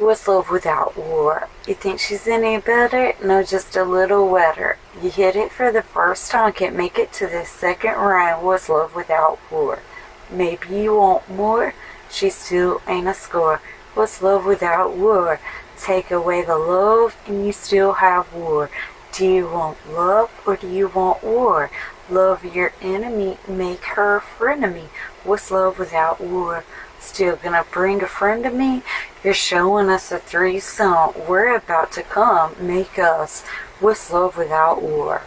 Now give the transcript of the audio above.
What's love without war? You think she's any better? No, just a little wetter. You hit it for the first time, can't make it to the second round. What's love without war? Maybe you want more? She still ain't a score. What's love without war? Take away the love and you still have war. Do you want love or do you want war? Love your enemy, make her a friend of me. What's love without war? Still gonna bring a friend to me? You're showing us a threesome. We're about to come, make us. What's love without war?